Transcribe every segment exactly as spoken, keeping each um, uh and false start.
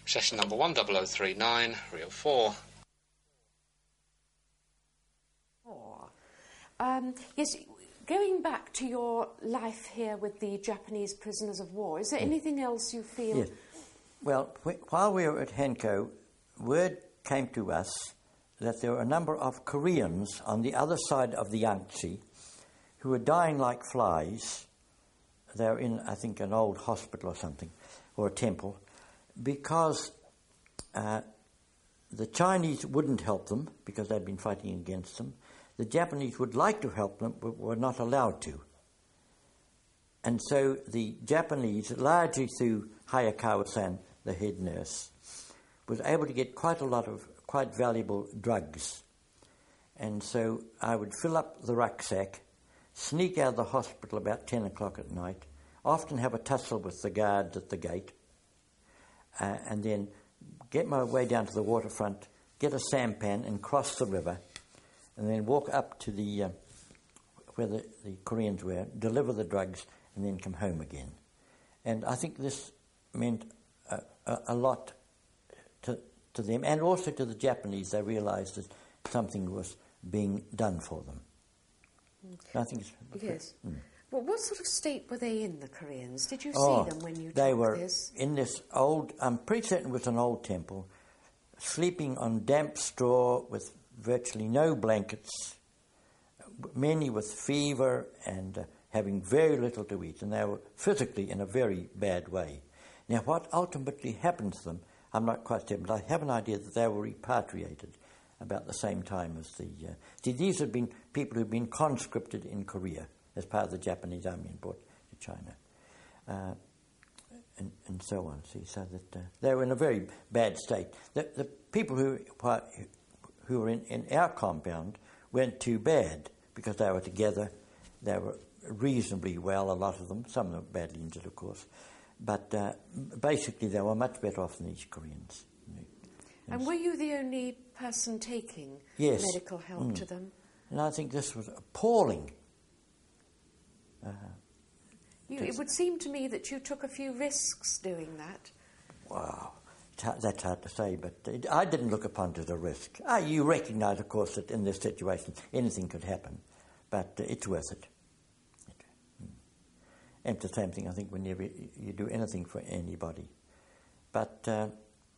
Session number one double oh three nine, reel four. Oh. Um, yes, going back to your life here with the Japanese prisoners of war, is there yes. anything else you feel? Yes. Well, wh- while we were at Henko, word came to us that there were a number of Koreans on the other side of the Yangtze who were dying like flies. They were in, I think, an old hospital or something, or a temple, because uh, the Chinese wouldn't help them because they'd been fighting against them. The Japanese would like to help them, but were not allowed to. And so the Japanese, largely through Hayakawa-san, the head nurse, was able to get quite a lot of quite valuable drugs. And so I would fill up the rucksack, sneak out of the hospital about ten o'clock at night, often have a tussle with the guards at the gate, uh, and then get my way down to the waterfront, get a sampan and cross the river, and then walk up to the uh, where the, the Koreans were, deliver the drugs, and then come home again. And I think this meant a, a, a lot to, to them, and also to the Japanese. They realized that something was being done for them. Mm. I think it's... Yes. Mm. Well, what sort of state were they in, the Koreans? Did you oh, see them when you they took were this? In this old... I'm pretty certain it was an old temple, sleeping on damp straw with virtually no blankets, many with fever and uh, having very little to eat, and they were physically in a very bad way. Now, what ultimately happened to them, I'm not quite certain, but I have an idea that they were repatriated about the same time as the... Uh, see, these had been people who'd been conscripted in Korea as part of the Japanese army and brought to China, uh, and, and so on. See, so that uh, they were in a very bad state. The, the people who who were in, in our compound weren't too bad because they were together. They were reasonably well, a lot of them. Some of them were badly injured, of course. But uh, basically, they were much better off than these Koreans. And were you the only person taking yes. medical help mm. to them? And I think this was appalling. Uh, you, it would seem to me that you took a few risks doing that. Wow, that's hard to say, but it, I didn't look upon it as a risk. Ah, you recognise, of course, that in this situation anything could happen, but uh, it's worth it. it mm. And it's the same thing, I think, whenever you do anything for anybody. But uh,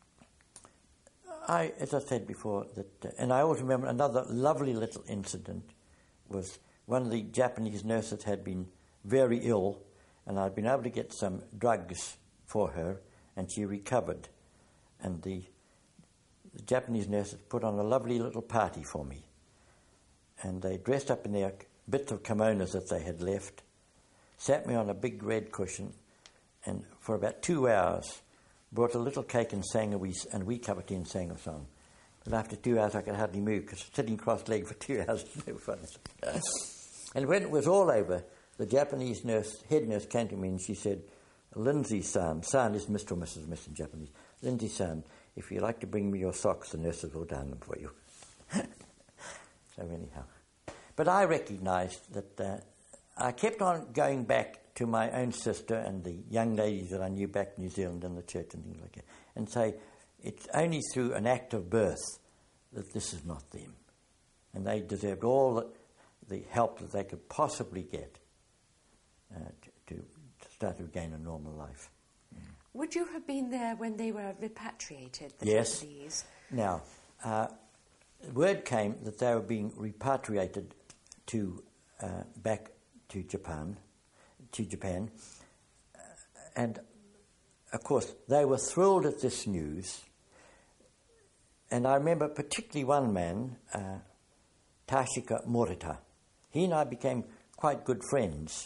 I, as I said before, that, uh, and I always remember another lovely little incident was one of the Japanese nurses had been very ill, and I'd been able to get some drugs for her, and she recovered. And the, the Japanese nurses put on a lovely little party for me. And they dressed up in their bits of kimonos that they had left, sat me on a big red cushion, and for about two hours brought a little cake and sang a wee, and we covered in sang a song. But after two hours I could hardly move because sitting cross-legged for two hours is no fun. And when it was all over, the Japanese nurse, head nurse came to me and she said, Lindsay-san, san is Mister or Missus Smith in Japanese, Lindsay-san, if you like to bring me your socks, the nurses will darn them for you. So anyhow. But I recognised that uh, I kept on going back to my own sister and the young ladies that I knew back in New Zealand in the church and things like that, and say, it's only through an act of birth that this is not them. And they deserved all the, the help that they could possibly get uh, to, to start to gain a normal life. Mm. Would you have been there when they were repatriated, the yes. Japanese? Now, uh, word came that they were being repatriated to uh, back to Japan, to Japan, uh, and of course they were thrilled at this news. And I remember particularly one man, uh, Tashika Morita. He and I became quite good friends.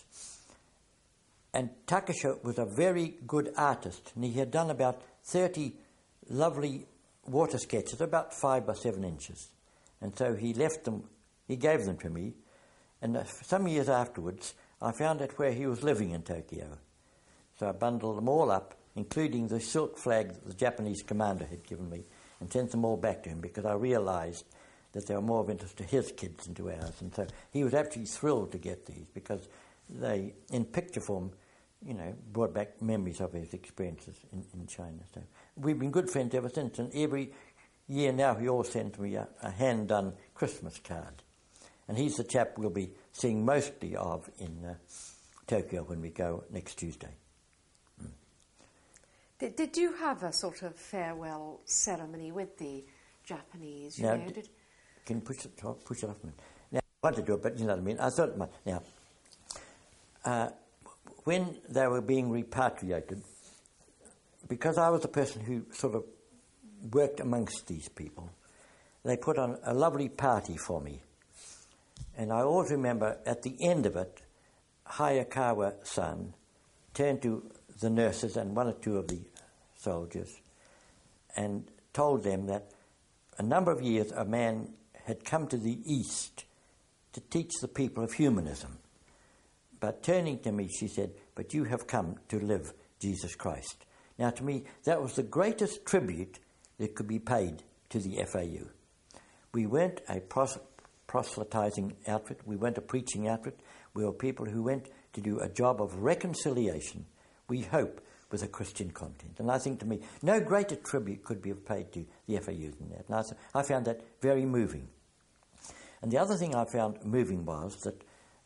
And Takasha was a very good artist, and he had done about thirty lovely water sketches, about five by seven inches. And so he left them, he gave them to me, and uh, some years afterwards, I found out where he was living in Tokyo. So I bundled them all up, including the silk flag that the Japanese commander had given me, and sent them all back to him because I realised that they were more of interest to his kids than to ours. And so he was absolutely thrilled to get these because they, in picture form, you know, brought back memories of his experiences in, in China. So we've been good friends ever since, and every year now he always sends me a, a hand-done Christmas card. And he's the chap we'll be seeing mostly of in uh, Tokyo when we go next Tuesday. Mm. Did, did you have a sort of farewell ceremony with the Japanese? You now, know, did... Can you push it, push it off a minute? Now, I want to do it, but you know what I mean. I thought it might. Now, uh, when they were being repatriated, because I was the person who sort of worked amongst these people, they put on a lovely party for me. And I always remember at the end of it, Hayakawa-san turned to the nurses and one or two of the soldiers and told them that a number of years a man had come to the East to teach the people of humanism. But turning to me, she said, "But you have come to live Jesus Christ." Now, to me, that was the greatest tribute that could be paid to the F A U. We weren't a pros- proselytizing outfit. We weren't a preaching outfit. We were people who went to do a job of reconciliation, we hope, with a Christian content. And I think, to me, no greater tribute could be paid to the F A U than that. And I, th- I found that very moving. And the other thing I found moving was that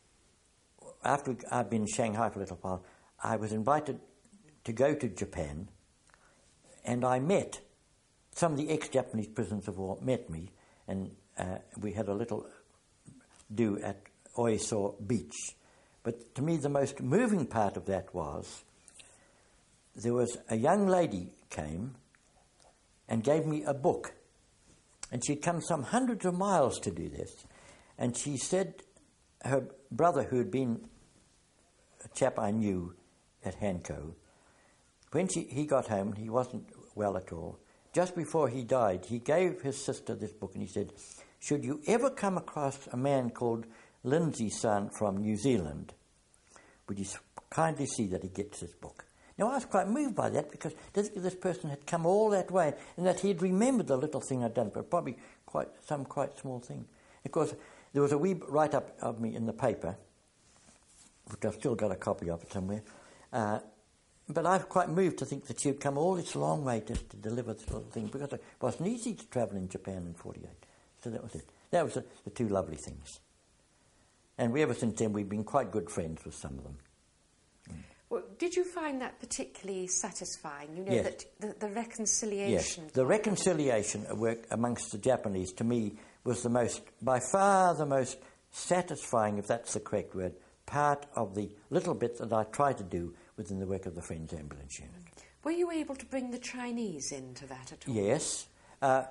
after I'd been in Shanghai for a little while, I was invited to go to Japan, and I met some of the ex-Japanese prisoners of war, met me, and uh, we had a little do at Oiso Beach. But to me, the most moving part of that was there was a young lady came and gave me a book. And she'd come some hundreds of miles to do this. And she said her brother, who had been a chap I knew at Hanko, when she, he got home, he wasn't well at all. Just before he died, he gave his sister this book and he said, "Should you ever come across a man called Lindsay-san from New Zealand, would you kindly see that he gets this book?" Now, I was quite moved by that because this, this person had come all that way and that he'd remembered the little thing I'd done, but probably quite some quite small thing. Of course, there was a wee write-up of me in the paper, which I've still got a copy of it somewhere, uh, but I was quite moved to think that she'd come all this long way just to deliver this little thing, because it wasn't easy to travel in Japan in forty-eight. So that was it. That was the, the two lovely things. And we, ever since then, we've been quite good friends with some of them. Mm. Well, did you find that particularly satisfying? You know, Yes. that the, the reconciliation. Yes, the reconciliation work amongst the Japanese, to me, was the most, by far the most satisfying, if that's the correct word, part of the little bit that I try to do within the work of the Friends Ambulance Unit. Were you able to bring the Chinese into that at all? Yes. Uh,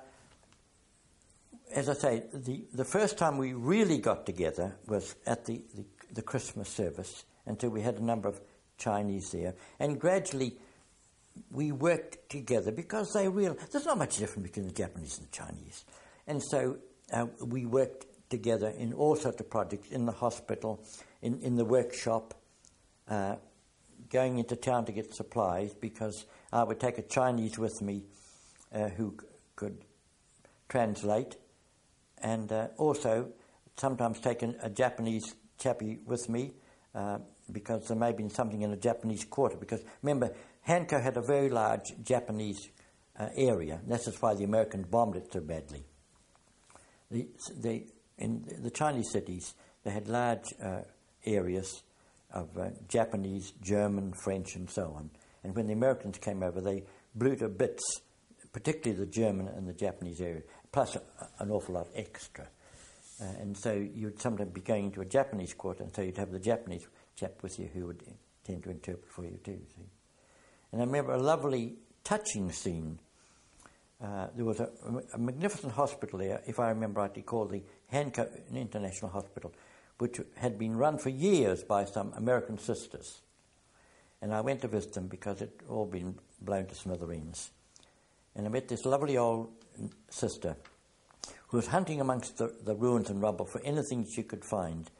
as I say, the, the first time we really got together was at the, the, the Christmas service, until we had a number of Chinese there. And gradually we worked together because they realized there's not much difference between the Japanese and the Chinese. And so uh, we worked together in all sorts of projects, in the hospital, in, in the workshop, uh, going into town to get supplies, because I would take a Chinese with me uh, who c- could translate, and uh, also sometimes take an, a Japanese chappie with me, uh, because there may have been something in a Japanese quarter. Because remember, Hanko had a very large Japanese uh, area, and that's just why the Americans bombed it so badly. The, the, in the Chinese cities, they had large uh, areas of uh, Japanese, German, French, and so on. And when the Americans came over, they blew to bits, particularly the German and the Japanese area, plus a, an awful lot extra. Uh, and so you'd sometimes be going into a Japanese quarter, and so you'd have the Japanese chap with you who would tend to interpret for you too, see. And I remember a lovely, touching scene. Uh, there was a, a magnificent hospital there, if I remember rightly, called the Hanko International Hospital, which had been run for years by some American sisters. And I went to visit them because it had all been blown to smithereens. And I met this lovely old sister who was hunting amongst the, the ruins and rubble for anything she could find.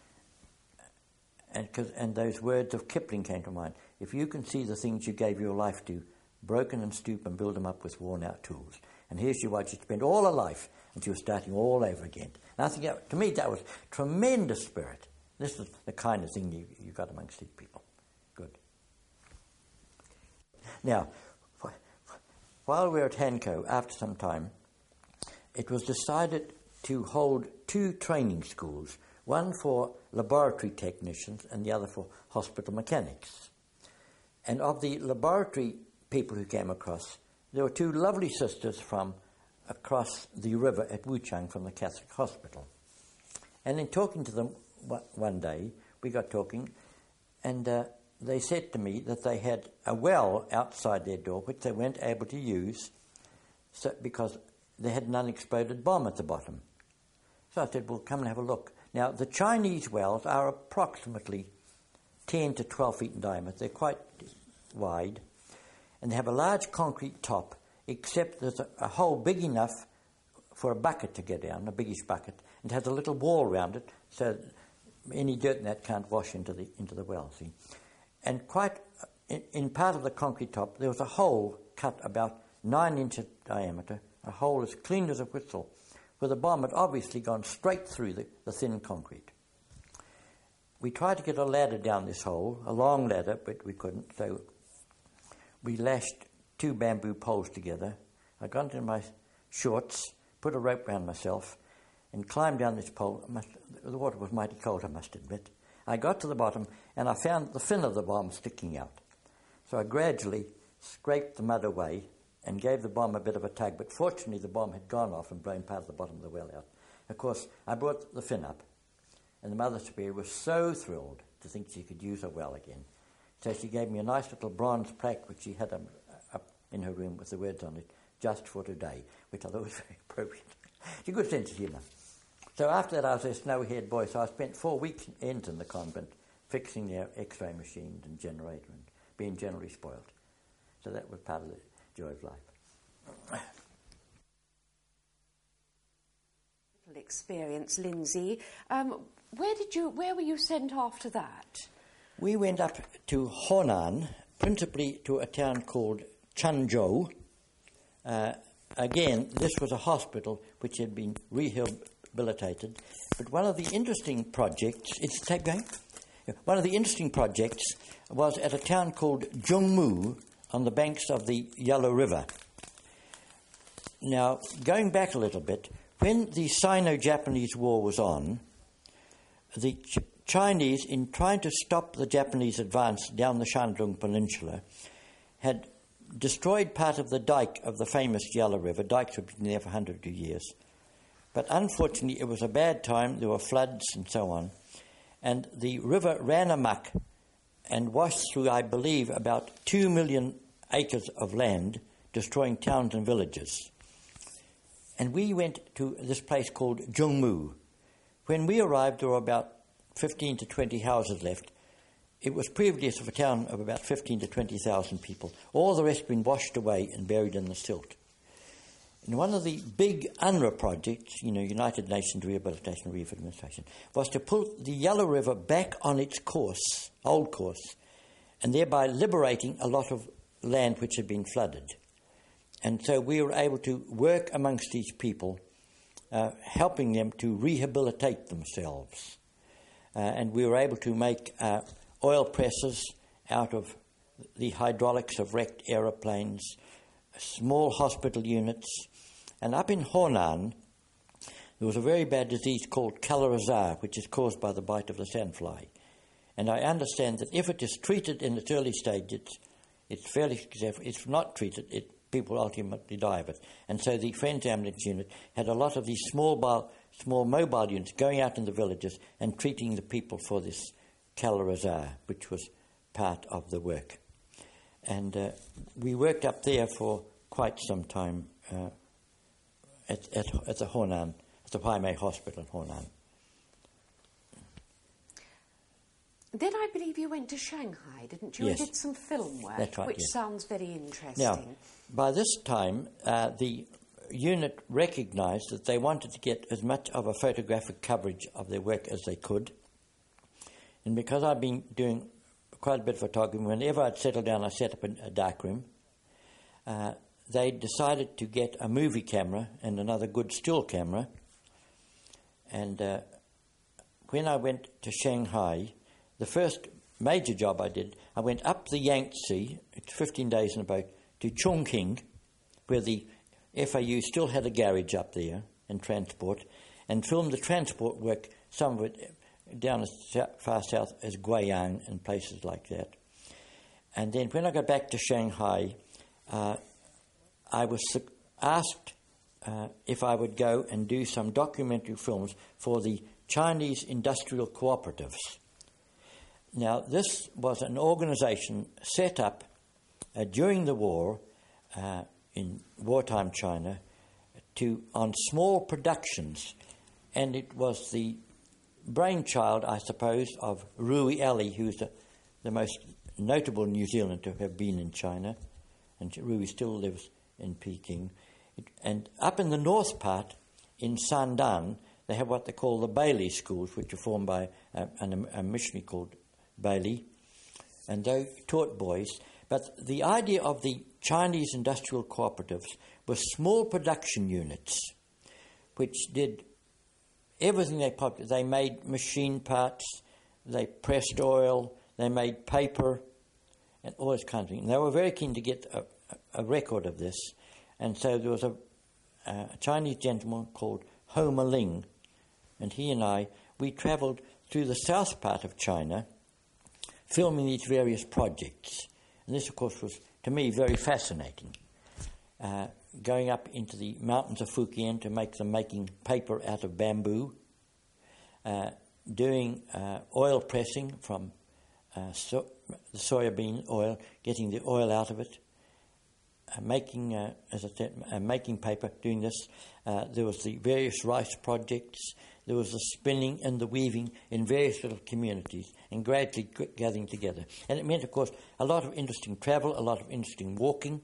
And, cause, and those words of Kipling came to mind. If you can see the things you gave your life to, broken and stoop and build them up with worn-out tools. And here she was, she'd spent all her life, and she was starting all over again. And I think, that, to me, that was tremendous spirit. This is the kind of thing you, you got amongst these people. Good. Now, while we were at Hanco, after some time, it was decided to hold two training schools, one for laboratory technicians and the other for hospital mechanics. And of the laboratory people who came across, there were two lovely sisters from across the river at Wuchang from the Catholic hospital. And in talking to them one day, we got talking, and uh, they said to me that they had a well outside their door which they weren't able to use so, because they had an unexploded bomb at the bottom. So I said, well, come and have a look. Now, the Chinese wells are approximately ten to twelve feet in diameter. They're quite wide, and they have a large concrete top, except there's a, a hole big enough for a bucket to go down, a biggish bucket, and it has a little wall around it, so any dirt in that can't wash into the into the well, see. And quite in, in part of the concrete top, there was a hole cut about nine inches diameter, a hole as clean as a whistle, where the bomb had obviously gone straight through the, the thin concrete. We tried to get a ladder down this hole, a long ladder, but we couldn't, so we lashed two bamboo poles together. I got into my shorts, put a rope around myself, and climbed down this pole. Must, the water was mighty cold, I must admit. I got to the bottom, and I found the fin of the bomb sticking out. So I gradually scraped the mud away and gave the bomb a bit of a tug, but fortunately the bomb had gone off and blown part of the bottom of the well out. Of course, I brought the fin up, and the Mother Superior was so thrilled to think she could use a well again. So she gave me a nice little bronze plaque, which she had um, up in her room with the words on it, "Just for today," which I thought was very appropriate. It's a good sense of humour. So after that, I was a snow-haired boy, so I spent four weeks ends in the convent fixing their x-ray machines and generator and being generally spoiled. So that was part of the joy of life. Little experience, Lindsay. Um, where did you? Where were you sent after that? We went up to Honan, principally to a town called Changzhou. Uh, again, this was a hospital which had been rehabilitated. But one of the interesting projects, it's take going. One of the interesting projects was at a town called Zhongmu on the banks of the Yellow River. Now, going back a little bit, when the Sino-Japanese War was on, the Ch- Chinese, in trying to stop the Japanese advance down the Shandong Peninsula, had destroyed part of the dike of the famous Yellow River. Dikes had been there for hundreds of years. But unfortunately, it was a bad time. There were floods and so on. And the river ran amok and washed through, I believe, about two million acres of land, destroying towns and villages. And we went to this place called Zhongmu. When we arrived, there were about fifteen to twenty houses left. It was previously a town of about fifteen to twenty thousand people. All the rest had been washed away and buried in the silt. And one of the big U N R W A projects, you know, United Nations Rehabilitation and Relief Administration, was to pull the Yellow River back on its course, old course, and thereby liberating a lot of land which had been flooded. And so we were able to work amongst these people, uh, helping them to rehabilitate themselves. Uh, and we were able to make uh, oil presses out of the hydraulics of wrecked aeroplanes, small hospital units. And up in Honan, there was a very bad disease called Kala-Azar, which is caused by the bite of the sandfly. And I understand that if it is treated in its early stages, it's fairly successful. If not treated, it, people ultimately die of it. And so the Friends Ambulance Unit had a lot of these small, bar, small mobile units going out in the villages and treating the people for this Kala-Azar, which was part of the work. And uh, we worked up there for quite some time uh, at, at, at the Honan, at the Huaimei Hospital in Honan. Then I believe you went to Shanghai, didn't you? Yes. And did some film work, That's right, which yes. sounds very interesting. Now, by this time, uh, the unit recognised that they wanted to get as much of a photographic coverage of their work as they could. And because I've been doing quite a bit of photography, whenever I'd settle down, I set up a, a darkroom. Uh, they decided to get a movie camera and another good still camera. And uh, when I went to Shanghai, the first major job I did, I went up the Yangtze, it's fifteen days in a boat, to Chongqing, where the F A U still had a garage up there and transport, and filmed the transport work, some of it down as far south as Guiyang and places like that. And then when I got back to Shanghai, uh, I was asked uh, if I would go and do some documentary films for the Chinese Industrial Cooperatives. Now, this was an organization set up uh, during the war uh, in wartime China to on small productions, and it was the brainchild, I suppose, of Rui Ali, who's the, the most notable New Zealander to have been in China, and Rui still lives in Peking. It, and up in the north part, in Sandan, they have what they call the Bailey schools, which are formed by a, a, a missionary called Bailey, and they taught boys. But the idea of the Chinese industrial cooperatives was small production units, which did everything they possibly. They made machine parts, they pressed oil, they made paper, and all this kind of thing. And they were very keen to get a, a record of this. And so there was a, a Chinese gentleman called Ho Ma Ling, and he and I, we travelled through the south part of China, filming these various projects. And this, of course, was, to me, very fascinating. Uh, going up into the mountains of Fujian to make them making paper out of bamboo, uh, doing uh, oil pressing from uh, so, the soybean oil, getting the oil out of it, uh, making, uh, as I said, uh, making paper, doing this. Uh, there was the various rice projects. There was the spinning and the weaving in various little communities and gradually g- gathering together. And it meant, of course, a lot of interesting travel, a lot of interesting walking,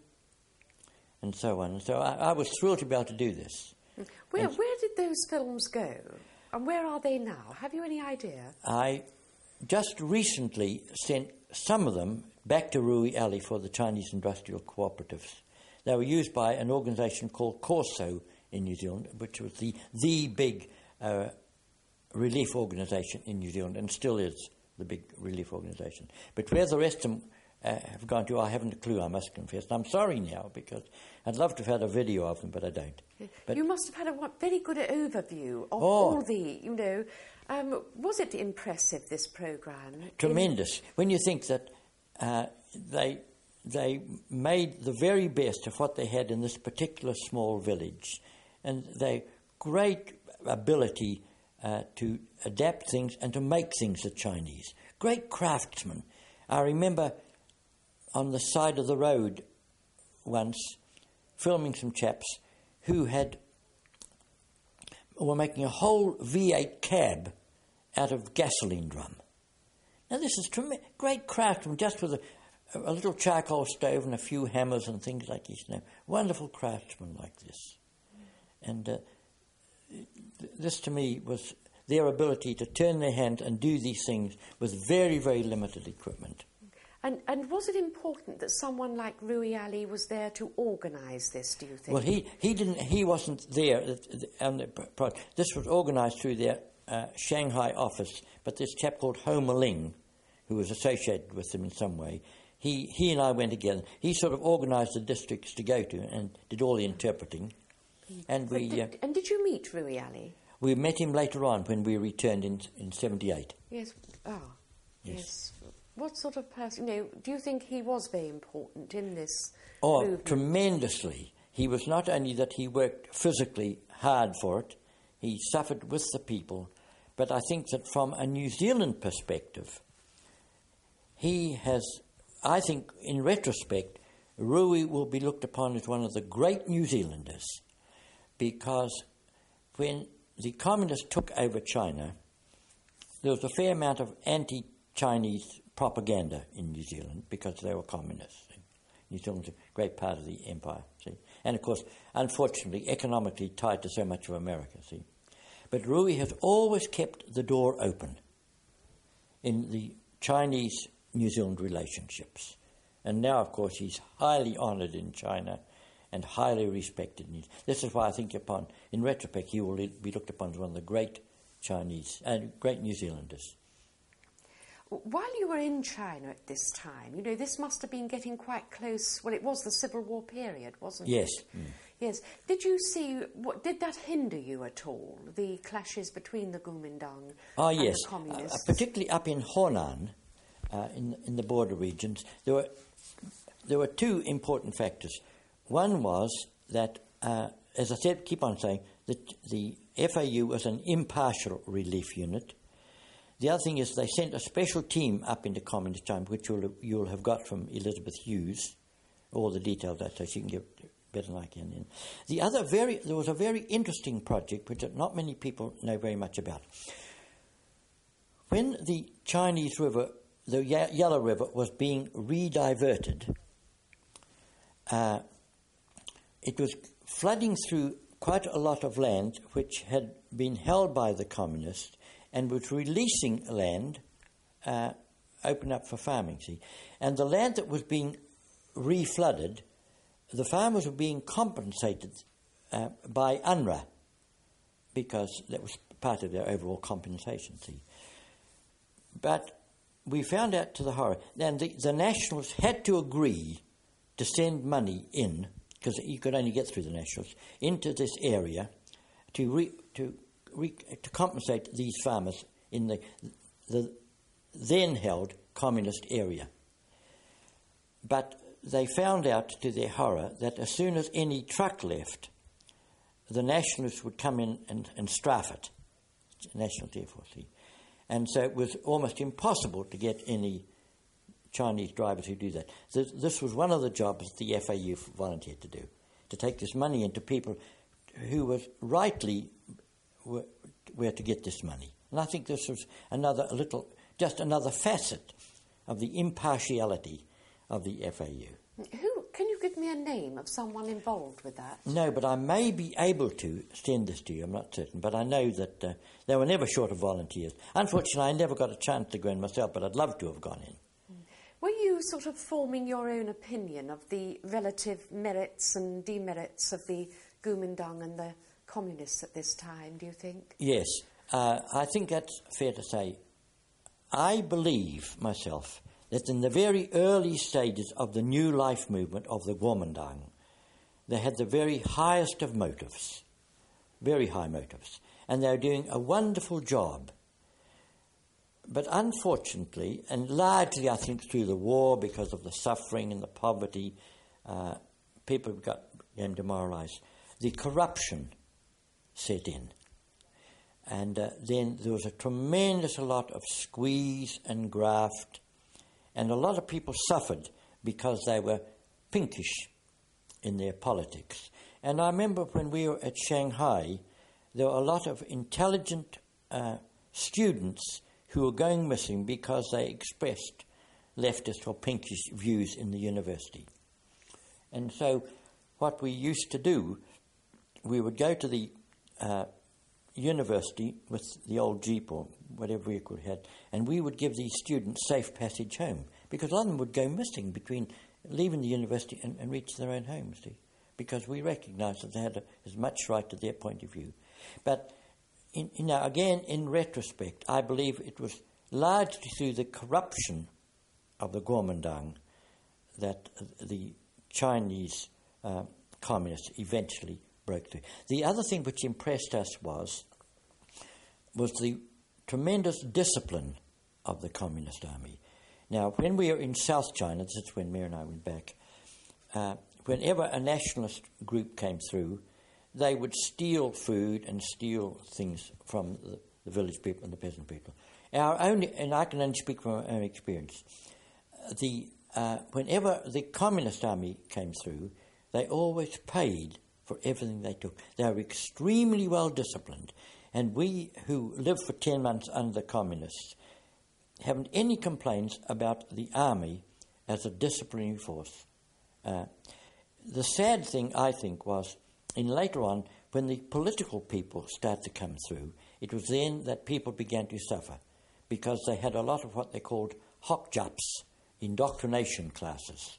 and so on. And so I, I was thrilled to be able to do this. Where, and where did those films go? And where are they now? Have you any idea? I just recently sent some of them back to Rui Ali for the Chinese Industrial Cooperatives. They were used by an organisation called Corso in New Zealand, which was the, the big uh, relief organisation in New Zealand, and still is the big relief organisation. But where the rest of them Uh, have gone to, I haven't a clue, I must confess. I'm sorry now, because I'd love to have had a video of them, but I don't. But you must have had a what, very good overview of oh, all the, you know, um, was it impressive, this programme? Tremendous. In when you think that uh, they, they made the very best of what they had in this particular small village, and their great ability uh, to adapt things and to make things the Chinese. Great craftsmen. I remember on the side of the road once, filming some chaps who had were making a whole V eight cab out of gasoline drum. Now this is trem- great craftsman, just with a, a little charcoal stove and a few hammers and things like this. Now, wonderful craftsmen like this, and uh, this to me was their ability to turn their hand and do these things with very, very limited equipment. And, and was it important that someone like Rui Ali was there to organise this, do you think? Well, he, he didn't. He wasn't there. On the project. This was organised through their uh, Shanghai office, but this chap called Ho Ma Ling, who was associated with them in some way, he, he and I went together. He sort of organised the districts to go to and did all the interpreting. And we did, uh, and did you meet Rui Ali? We met him later on when we returned in in seventy-eight. Yes. Ah. Yes. yes. What sort of person, you know, do you think he was very important in this Oh, movement? tremendously. He was not only that he worked physically hard for it, he suffered with the people, but I think that from a New Zealand perspective, he has, I think in retrospect, Rui will be looked upon as one of the great New Zealanders, because when the communists took over China, there was a fair amount of anti-Chinese propaganda in New Zealand because they were communists. New Zealand's a great part of the empire, see. And of course, unfortunately, economically tied to so much of America, see. But Rui has always kept the door open in the Chinese-New Zealand relationships. And now, of course, he's highly honoured in China and highly respected. This is why I think upon, in retrospect, he will be looked upon as one of the great Chinese and uh, great New Zealanders. While you were in China at this time, you know, this must have been getting quite close. Well, it was the Civil War period, wasn't yes. it? Yes. Mm. Yes. Did you see, what, did that hinder you at all, the clashes between the Kuomintang oh, and yes. the communists? Uh, particularly up in Honan, uh, in, in the border regions, there were, there were two important factors. One was that, uh, as I said, keep on saying, that the F A U was an impartial relief unit. The other thing is they sent a special team up into Communist China, which you'll, you'll have got from Elizabeth Hughes, all the details of that, so she can give better than I can. In. The other very, there was a very interesting project which not many people know very much about. When the Chinese River, the Ye- Yellow River, was being re-diverted, uh, it was flooding through quite a lot of land which had been held by the communists and was releasing land uh, open up for farming, see. And the land that was being re-flooded, the farmers were being compensated uh, by U N R W A because that was part of their overall compensation, see. But we found out to the horror, and the, the Nationals had to agree to send money in, because you could only get through the Nationals, into this area to re, to re, to compensate these farmers in the the then held communist area. But they found out to their horror that as soon as any truck left, the Nationalists would come in and, and strafe it, National Air Force. And so it was almost impossible to get any Chinese drivers who do that. This, this was one of the jobs the F A U volunteered to do, to take this money into people who was rightly were, were to get this money. And I think this was another a little, just another facet of the impartiality of the F A U. Who, can you give me a name of someone involved with that? No, but I may be able to send this to you, I'm not certain. But I know that uh, they were never short of volunteers. Unfortunately, I never got a chance to go in myself, but I'd love to have gone in. Were you sort of forming your own opinion of the relative merits and demerits of the Kuomintang and the communists at this time, do you think? Yes, uh, I think that's fair to say. I believe myself that in the very early stages of the new life movement of the Kuomintang, they had the very highest of motives, very high motives, and they were doing a wonderful job. But unfortunately, and largely I think through the war, because of the suffering and the poverty, uh, people got became demoralised. The corruption set in. And uh, then there was a tremendous lot of squeeze and graft, and a lot of people suffered because they were pinkish in their politics. And I remember when we were at Shanghai, there were a lot of intelligent uh, students who were going missing because they expressed leftist or pinkish views in the university. And so what we used to do, we would go to the uh, university with the old Jeep or whatever vehicle we had, and we would give these students safe passage home, because a lot of them would go missing between leaving the university and, and reach their own homes, see, because we recognised that they had a, as much right to their point of view. But In, you know, again, in retrospect, I believe it was largely through the corruption of the Kuomintang that the Chinese uh, communists eventually broke through. The other thing which impressed us was was the tremendous discipline of the Communist Army. Now, when we were in South China, this is when Mary and I went back, uh, whenever a nationalist group came through, they would steal food and steal things from the, the village people and the peasant people. Our own, and I can only speak from our own experience, the, uh, whenever the Communist Army came through, they always paid for everything they took. They were extremely well disciplined. And we who lived for ten months under the Communists haven't any complaints about the army as a disciplinary force. Uh, the sad thing, I think, was in later on, when the political people started to come through, it was then that people began to suffer, because they had a lot of what they called hokjaps, indoctrination classes.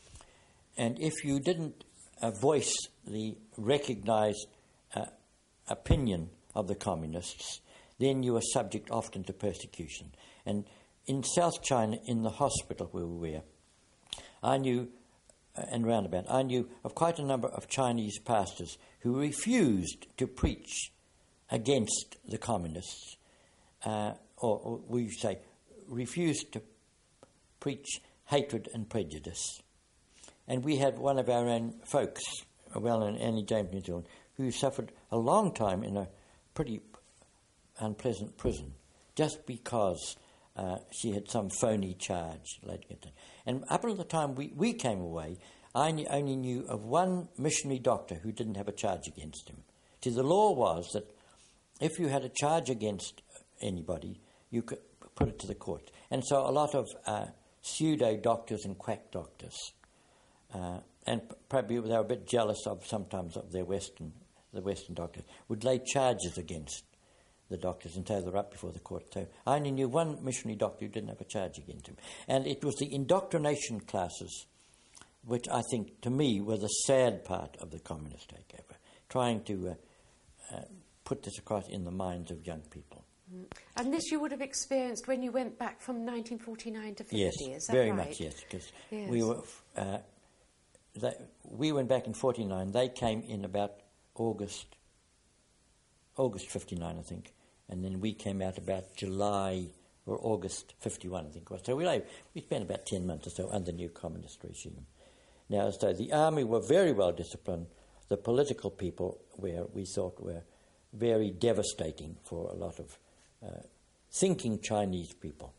And if you didn't uh, voice the recognized uh, opinion of the communists, then you were subject often to persecution. And in South China, in the hospital where we were, I knew, uh, and roundabout, I knew of quite a number of Chinese pastors who refused to preach against the communists, uh, or, or we say, refused to preach hatred and prejudice. And we had one of our own folks, a well-known Annie James, New Zealand, who suffered a long time in a pretty unpleasant prison just because uh, she had some phony charge. And up until the time we, we came away, I only knew of one missionary doctor who didn't have a charge against him. See, the law was that if you had a charge against anybody, you could put it to the court. And so a lot of uh, pseudo-doctors and quack doctors, uh, and probably they were a bit jealous of sometimes of their Western, the Western doctors, would lay charges against the doctors and they're up before the court. So I only knew one missionary doctor who didn't have a charge against him. And it was the indoctrination classes, which I think, to me, were the sad part of the communist takeover, trying to uh, uh, put this across in the minds of young people. Mm. And this you would have experienced when you went back from nineteen forty-nine to fifty, yes, is that very right? much, yes, because yes. we were... Uh, they, we went back in forty-nine. They came in about August, August fifty-nine, I think. And then we came out about July or August fifty-one, I think it was. So we, we spent about ten months or so under the new communist regime. Now, so the army were very well disciplined. The political people were, we thought, were very devastating for a lot of uh, thinking Chinese people.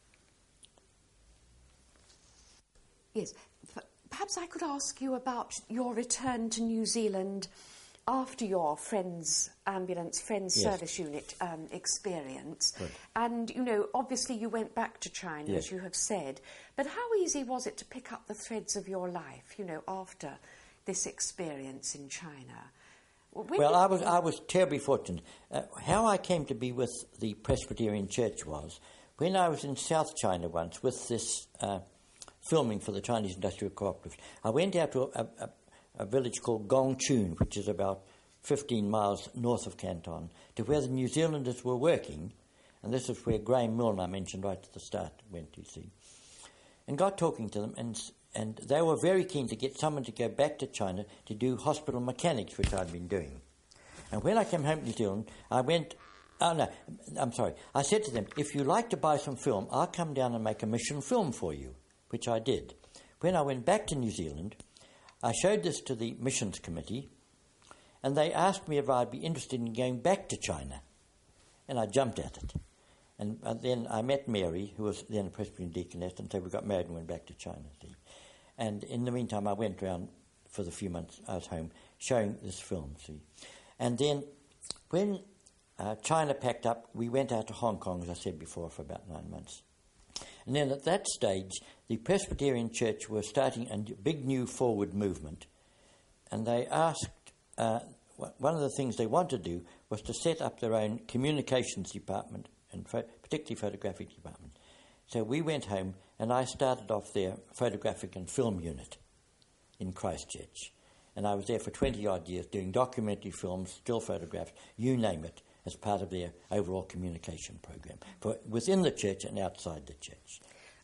Yes. Perhaps I could ask you about your return to New Zealand after your Friends Ambulance, Friends yes. Service Unit um, experience. Good. And, you know, obviously you went back to China, yes. as you have said. But how easy was it to pick up the threads of your life, you know, after this experience in China? When well, I was I was terribly fortunate. Uh, how I came to be with the Presbyterian Church was, when I was in South China once with this uh, filming for the Chinese Industrial Cooperative, I went out to a, a, a village called Gongchun, which is about fifteen miles north of Canton, to where the New Zealanders were working, and this is where Graham Milne, I mentioned right at the start, went, you see, and got talking to them, and and they were very keen to get someone to go back to China to do hospital mechanics, which I'd been doing. And when I came home to New Zealand, I went, oh no, I'm sorry, I said to them, if you like to buy some film, I'll come down and make a mission film for you, which I did. When I went back to New Zealand, I showed this to the missions committee, and they asked me if I'd be interested in going back to China. And I jumped at it. And uh, then I met Mary, who was then a Presbyterian deaconess, and so we got married and went back to China. See? And in the meantime, I went around for the few months I was home, showing this film. See, and then when uh, China packed up, we went out to Hong Kong, as I said before, for about nine months. And then at that stage, the Presbyterian Church were starting a big new forward movement, and they asked. Uh, one of the things they wanted to do was to set up their own communications department, and pho- particularly photographic department. So we went home, and I started off their photographic and film unit in Christchurch. And I was there for twenty-odd years doing documentary films, still photographs, you name it, as part of their overall communication program, for within the church and outside the church.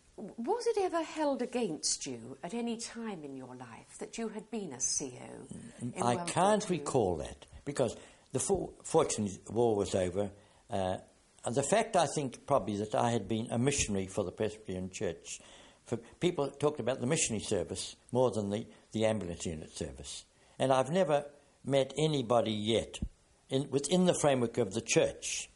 Was it ever held against you at any time in your life that you had been a C O? In I World can't War Two? recall that, because the for- fortunately the war was over. Uh, and the fact, I think, probably that I had been a missionary for the Presbyterian Church. For people talked about the missionary service more than the, the ambulance unit service. And I've never met anybody yet in, within the framework of the church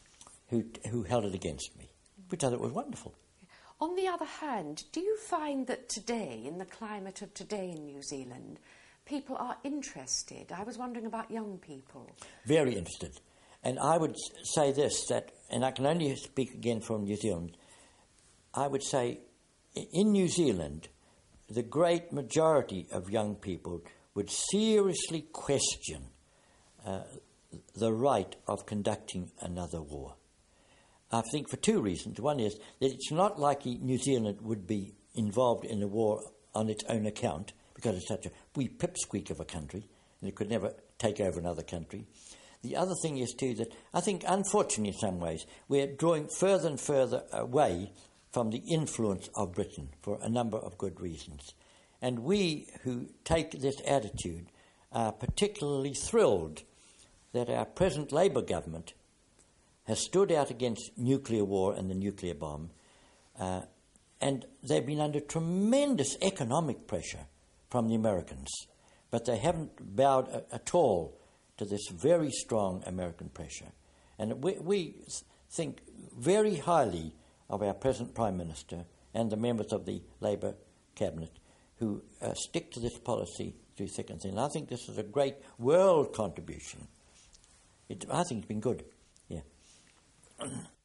who who held it against me, which I thought was wonderful. On the other hand, do you find that today, in the climate of today in New Zealand, people are interested? I was wondering about young people. Very interested. And I would say this, that, and I can only speak again from New Zealand, I would say in New Zealand, the great majority of young people would seriously question uh, the right of conducting another war. I think for two reasons. One is that it's not likely New Zealand would be involved in a war on its own account, because it's such a wee pipsqueak of a country, and it could never take over another country. The other thing is, too, that I think, unfortunately in some ways, we're drawing further and further away from the influence of Britain for a number of good reasons. And we who take this attitude are particularly thrilled that our present Labour government has stood out against nuclear war and the nuclear bomb, uh, and they've been under tremendous economic pressure from the Americans, but they haven't bowed a, at all to this very strong American pressure. And we, we think very highly of our present Prime Minister and the members of the Labour Cabinet who uh, stick to this policy through thick and thin. I think this is a great world contribution. It, I think it's been good. Yeah.